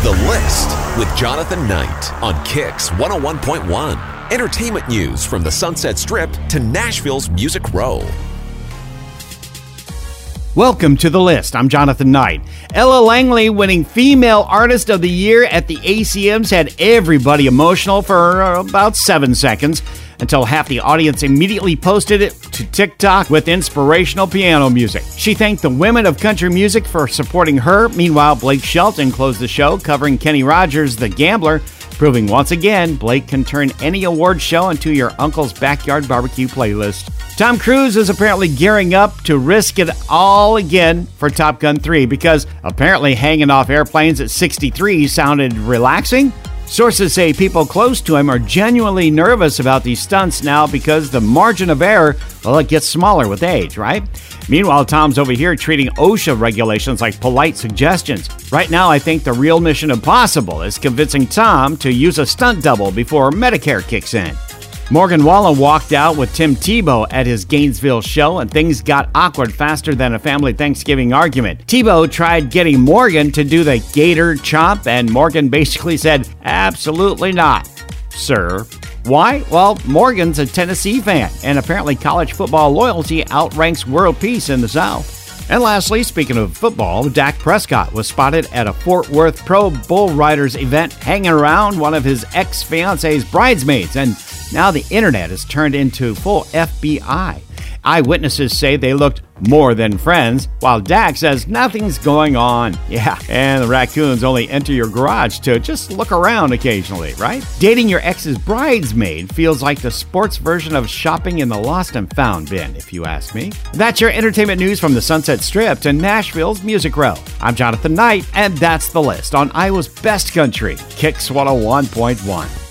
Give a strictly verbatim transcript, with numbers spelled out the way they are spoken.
The List with Jonathan Knight on Kicks one oh one point one. Entertainment news from the Sunset Strip to Nashville's Music Row. Welcome to The List. I'm Jonathan Knight. Ella Langley winning Female Artist of the Year at the A C Ms had everybody emotional for about seven seconds until half the audience immediately posted it to TikTok with inspirational piano music. She thanked the women of country music for supporting her. Meanwhile, Blake Shelton closed the show covering Kenny Rogers' The Gambler, proving once again Blake can turn any award show into your uncle's backyard barbecue playlist. Tom Cruise is apparently gearing up to risk it all again for Top Gun three because apparently hanging off airplanes at sixty-three sounded relaxing. Sources say people close to him are genuinely nervous about these stunts now because the margin of error, well, it gets smaller with age, right? Meanwhile, Tom's over here treating OSHA regulations like polite suggestions. Right now, I think the real Mission Impossible is convincing Tom to use a stunt double before Medicare kicks in. Morgan Wallen walked out with Tim Tebow at his Gainesville show, and things got awkward faster than a family Thanksgiving argument. Tebow tried getting Morgan to do the gator chomp, and Morgan basically said, "Absolutely not, sir." Why? Well, Morgan's a Tennessee fan, and apparently college football loyalty outranks world peace in the South. And lastly, speaking of football, Dak Prescott was spotted at a Fort Worth Pro Bull Riders event hanging around one of his ex-fiancee's bridesmaids, and now the internet has turned into full F B I. Eyewitnesses say they looked more than friends, while Dak says nothing's going on. Yeah, and the raccoons only enter your garage to just look around occasionally, right? Dating your ex's bridesmaid feels like the sports version of shopping in the lost and found bin, if you ask me. That's your entertainment news from the Sunset Strip to Nashville's Music Row. I'm Jonathan Knight, and that's The List on Iowa's Best Country, Kicks one oh one point one.